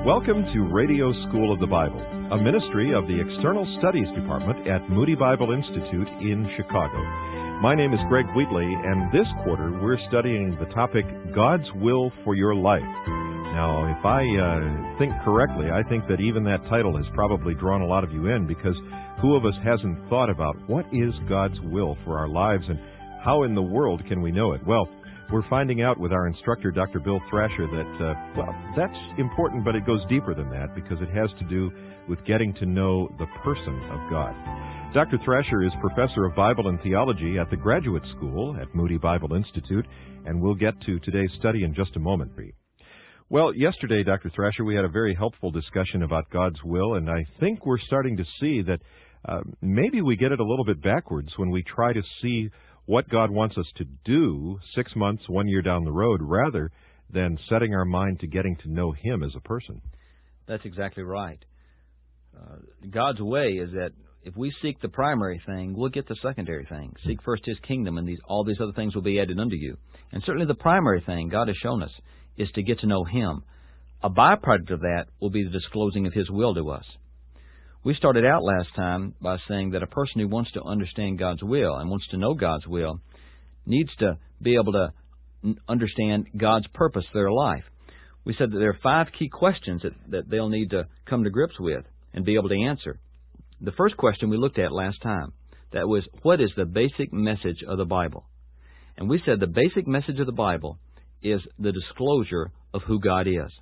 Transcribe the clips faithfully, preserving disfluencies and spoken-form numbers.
Welcome to Radio School of the Bible, a ministry of the External Studies Department at Moody Bible Institute in Chicago. My name is Greg Wheatley, and this quarter we're studying the topic, God's Will for Your Life. Now, if I uh, think correctly, I think that even that title has probably drawn a lot of you in, because who of us hasn't thought about what is God's will for our lives and how in the world can we know it? Well, we're finding out with our instructor, Doctor Bill Thrasher, that, uh, well, that's important, but it goes deeper than that because it has to do with getting to know the person of God. Doctor Thrasher is professor of Bible and theology at the Graduate School at Moody Bible Institute, and we'll get to today's study in just a moment. Well, yesterday, Doctor Thrasher, we had a very helpful discussion about God's will, and I think we're starting to see that uh, maybe we get it a little bit backwards when we try to see what God wants us to do six months, one year down the road, rather than setting our mind to getting to know Him as a person. That's exactly right. Uh, God's way is that if we seek the primary thing, we'll get the secondary thing. Seek first His kingdom, and these, all these other things will be added unto you. And certainly the primary thing God has shown us is to get to know Him. A byproduct of that will be the disclosing of His will to us. We started out last time by saying that a person who wants to understand God's will and wants to know God's will needs to be able to understand God's purpose for their life. We said that there are five key questions that, that they'll need to come to grips with and be able to answer. The first question we looked at last time, that was, what is the basic message of the Bible? And we said the basic message of the Bible is the disclosure of who God is.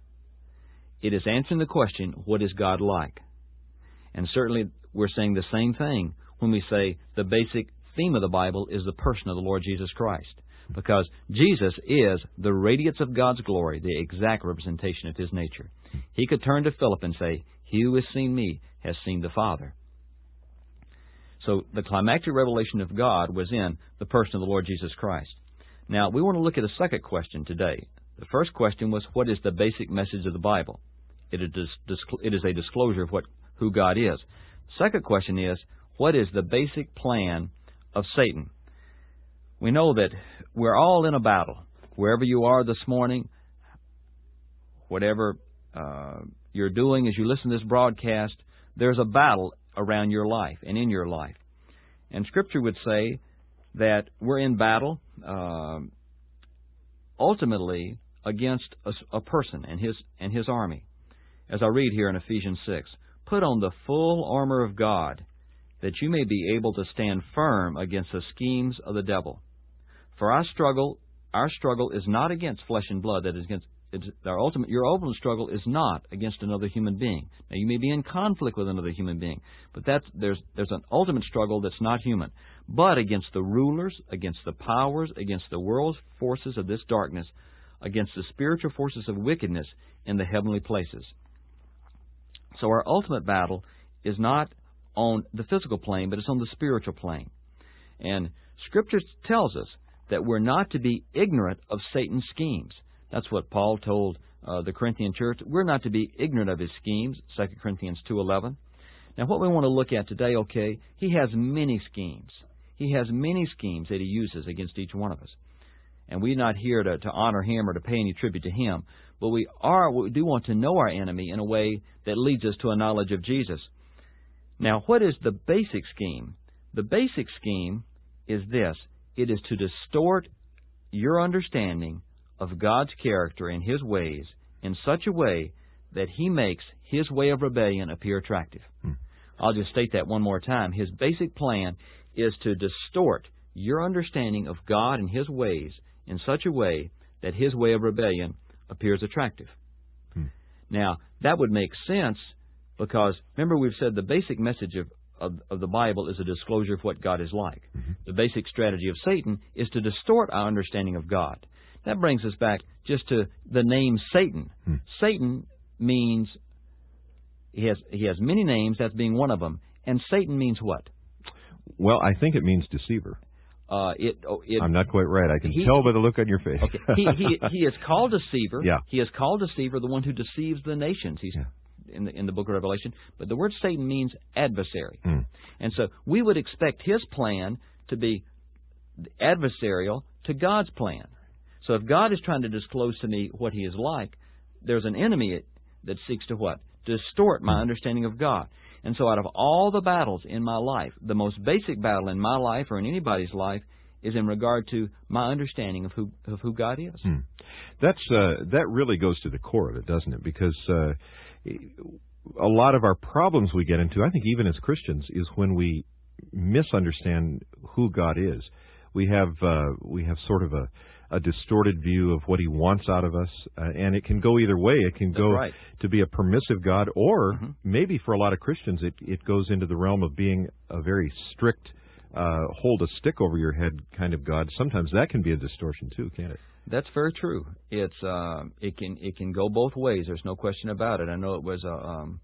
It is answering the question, what is God like? And certainly we're saying the same thing when we say the basic theme of the Bible is the person of the Lord Jesus Christ. Because Jesus is the radiance of God's glory, the exact representation of His nature. He could turn to Philip and say, he who has seen me has seen the Father. So the climactic revelation of God was in the person of the Lord Jesus Christ. Now, we want to look at a second question today. The first question was, what is the basic message of the Bible? It is, it is a disclosure of what who God is. Second question is, what is the basic plan of Satan? We know that we're all in a battle. Wherever you are this morning, whatever uh, you're doing as you listen to this broadcast, there's a battle around your life and in your life. And Scripture would say that we're in battle uh, ultimately against a, a person and his and his army. As I read here in Ephesians six, put on the full armor of God, that you may be able to stand firm against the schemes of the devil. For our struggle, our struggle is not against flesh and blood. That is against it's, our ultimate. Your ultimate struggle is not against another human being. Now, you may be in conflict with another human being, but that's there's there's an ultimate struggle that's not human, but against the rulers, against the powers, against the world's forces of this darkness, against the spiritual forces of wickedness in the heavenly places. So our ultimate battle is not on the physical plane, but it's on the spiritual plane. And Scripture tells us that we're not to be ignorant of Satan's schemes. That's what Paul told uh, the Corinthian church. We're not to be ignorant of his schemes, Second Corinthians two eleven. Now, what we want to look at today, okay, he has many schemes. He has many schemes that he uses against each one of us. And we're not here to, to honor him or to pay any tribute to him. But we are, we do want to know our enemy in a way that leads us to a knowledge of Jesus. Now, what is the basic scheme? The basic scheme is this. It is to distort your understanding of God's character and His ways in such a way that He makes His way of rebellion appear attractive. Hmm. I'll just state that one more time. His basic plan is to distort your understanding of God and His ways in such a way that His way of rebellion appears attractive. Hmm. Now, that would make sense because, remember, we've said the basic message of, of, of the Bible is a disclosure of what God is like. Mm-hmm. The basic strategy of Satan is to distort our understanding of God. That brings us back just to the name Satan. Hmm. Satan means, he has, he has many names, that's being one of them. And Satan means what? Well, I think it means deceiver. Uh, it, oh, it, I'm not quite right. I can he, tell by the look on your face. Okay. he, he, he is called deceiver. Yeah. He is called deceiver, the one who deceives the nations. He's yeah. in the in the book of Revelation. But the word Satan means adversary. Mm. And so we would expect his plan to be adversarial to God's plan. So if God is trying to disclose to me what He is like, there's an enemy that seeks to what? Distort my understanding of God. And so out of all the battles in my life, the most basic battle in my life or in anybody's life is in regard to my understanding of who of who God is. Hmm. That's uh, that really goes to the core of it, doesn't it? Because uh, a lot of our problems we get into, I think even as Christians, is when we misunderstand who God is. We have uh, we have sort of a, a distorted view of what He wants out of us, uh, and it can go either way. It can That's go right. to be a permissive God, or Mm-hmm. maybe for a lot of Christians, it, it goes into the realm of being a very strict, uh, hold a stick over your head kind of God. Sometimes that can be a distortion too, can't it? That's very true. It's uh, it can it can go both ways. There's no question about it. I know it was a um,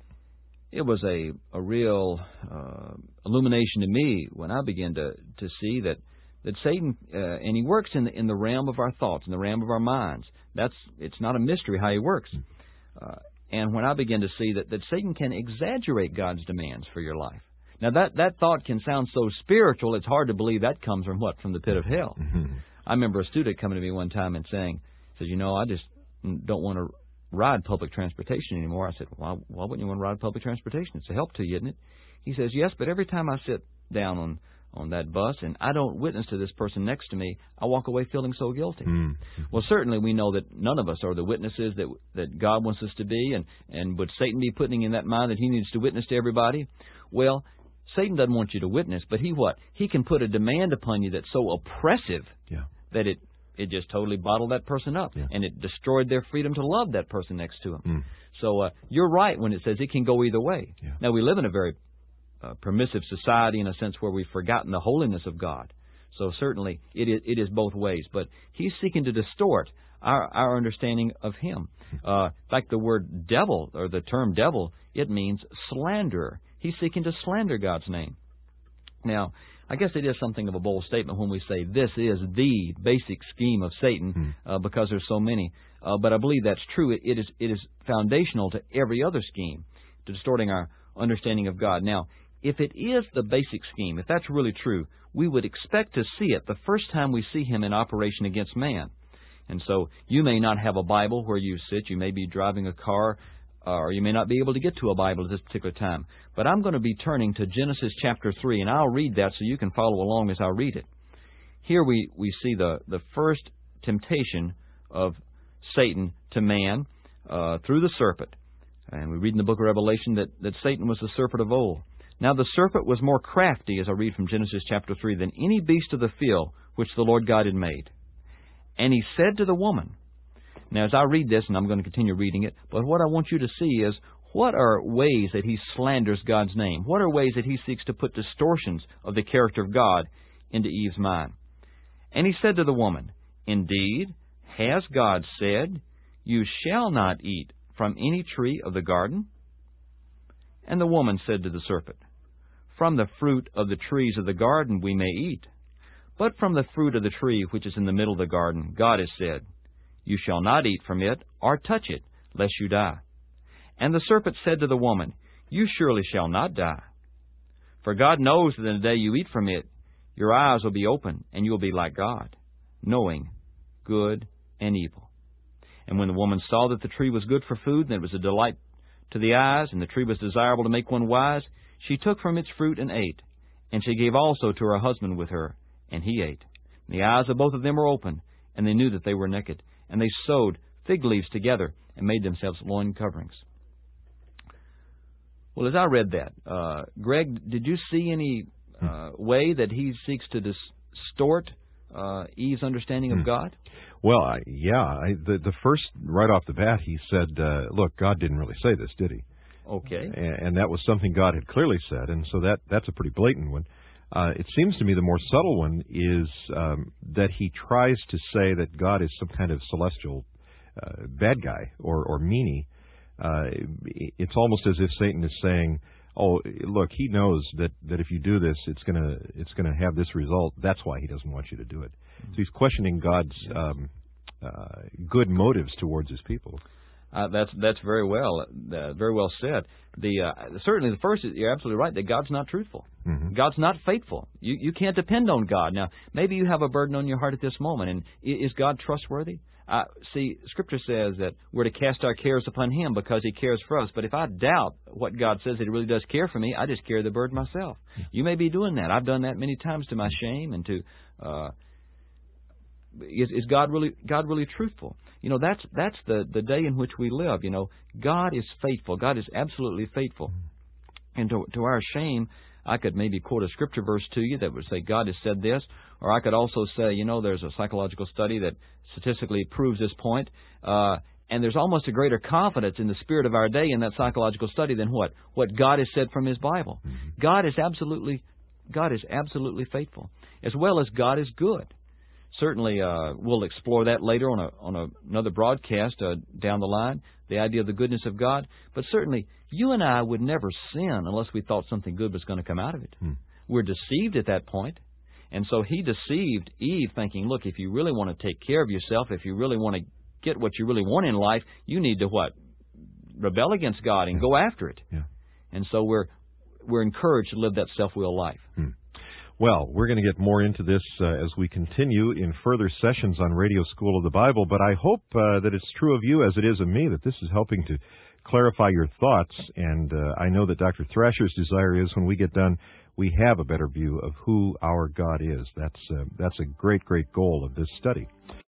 it was a a real uh, illumination to me when I began to to see that that Satan uh, and he works in the in the realm of our thoughts, in the realm of our minds. That's it's not a mystery how he works. Uh, and when I began to see that that Satan can exaggerate God's demands for your life. Now that that thought can sound so spiritual, it's hard to believe that comes from what? From the pit of hell. Mm-hmm. I remember a student coming to me one time and saying, said, you know, I just don't want to ride public transportation anymore. I said, why, why wouldn't you want to ride public transportation? It's a help to you, isn't it? He says, yes, but every time I sit down on, on that bus and I don't witness to this person next to me, I walk away feeling so guilty. Mm-hmm. Well, certainly we know that none of us are the witnesses that that God wants us to be, and, and would Satan be putting in that mind that he needs to witness to everybody? Well, Satan doesn't want you to witness, but he what? He can put a demand upon you that's so oppressive Yeah. that it, it just totally bottled that person up, Yeah. and it destroyed their freedom to love that person next to them. Mm. So uh, you're right when it says it can go either way. Yeah. Now, we live in a very uh, permissive society in a sense where we've forgotten the holiness of God. So certainly it is, it is both ways. But he's seeking to distort our, our understanding of him. Uh, in fact, the word devil, or the term devil, it means slanderer. He's seeking to slander God's name. Now, I guess it is something of a bold statement when we say this is the basic scheme of Satan, Hmm. uh, because there's so many. Uh, but I believe that's true. It, it is it is foundational to every other scheme, to distorting our understanding of God. Now, if it is the basic scheme, if that's really true, we would expect to see it the first time we see him in operation against man. And so you may not have a Bible where you sit. You may be driving a car, uh, or you may not be able to get to a Bible at this particular time. But I'm going to be turning to Genesis chapter three, and I'll read that so you can follow along as I read it. Here we, we see the, the first temptation of Satan to man uh, through the serpent. And we read in the book of Revelation that, that Satan was the serpent of old. Now the serpent was more crafty, as I read from Genesis chapter three, than any beast of the field which the Lord God had made. And he said to the woman, now as I read this, and I'm going to continue reading it, but what I want you to see is, what are ways that he slanders God's name? What are ways that he seeks to put distortions of the character of God into Eve's mind? And he said to the woman, indeed, has God said, you shall not eat from any tree of the garden? And the woman said to the serpent, from the fruit of the trees of the garden we may eat. But from the fruit of the tree which is in the middle of the garden, God has said, you shall not eat from it, or touch it, lest you die. And the serpent said to the woman, you surely shall not die. For God knows that in the day you eat from it, your eyes will be open, and you will be like God, knowing good and evil. And when the woman saw that the tree was good for food, and it was a delight to the eyes, and the tree was desirable to make one wise, she took from its fruit and ate. And she gave also to her husband with her, and he ate. And the eyes of both of them were open, and they knew that they were naked. And they sewed fig leaves together, and made themselves loin coverings. Well, as I read that, uh, Greg, did you see any uh, way that he seeks to distort uh, Eve's understanding of Hmm. God? Well, I, yeah. I, the the first right off the bat, he said, uh, "Look, God didn't really say this, did he?" Okay. And, and that was something God had clearly said, and so that that's a pretty blatant one. Uh, it seems to me the more subtle one is um, that he tries to say that God is some kind of celestial uh, bad guy or or meanie. Uh, it's almost as if Satan is saying, "Oh, look, he knows that, that if you do this, it's gonna it's gonna have this result. That's why he doesn't want you to do it." So he's questioning God's um, uh, good motives towards his people. Uh, that's that's very well uh, very well said. The uh, certainly the first, you're absolutely right that God's not truthful. Mm-hmm. God's not faithful. You you can't depend on God. Now maybe you have a burden on your heart at this moment, and is God trustworthy? I, see, Scripture says that we're to cast our cares upon Him because He cares for us. But if I doubt what God says that He really does care for me, I just carry the burden myself. You may be doing that. I've done that many times to my shame and to. Uh, is, is God really God really truthful? You know, that's that's the the day in which we live. You know, God is faithful. God is absolutely faithful. And to to our shame, I could maybe quote a Scripture verse to you that would say God has said this, or I could also say, you know, there's a psychological study that statistically proves this point, uh, and there's almost a greater confidence in the spirit of our day in that psychological study than what? What God has said from His Bible. Mm-hmm. God is absolutely, God is absolutely faithful, as well as God is good. Certainly, uh, we'll explore that later on a, on a, another broadcast uh, down the line, the idea of the goodness of God. But certainly, you and I would never sin unless we thought something good was going to come out of it. Hmm. We're deceived at that point. And so He deceived Eve thinking, look, if you really want to take care of yourself, if you really want to get what you really want in life, you need to what? Rebel against God and yeah. go after it. Yeah. And so we're we're encouraged to live that self-will life. Hmm. Well, we're going to get more into this uh, as we continue in further sessions on Radio School of the Bible, but I hope uh, that it's true of you as it is of me, that this is helping to clarify your thoughts, and uh, I know that Doctor Thrasher's desire is when we get done, we have a better view of who our God is. That's uh, that's a great, great goal of this study.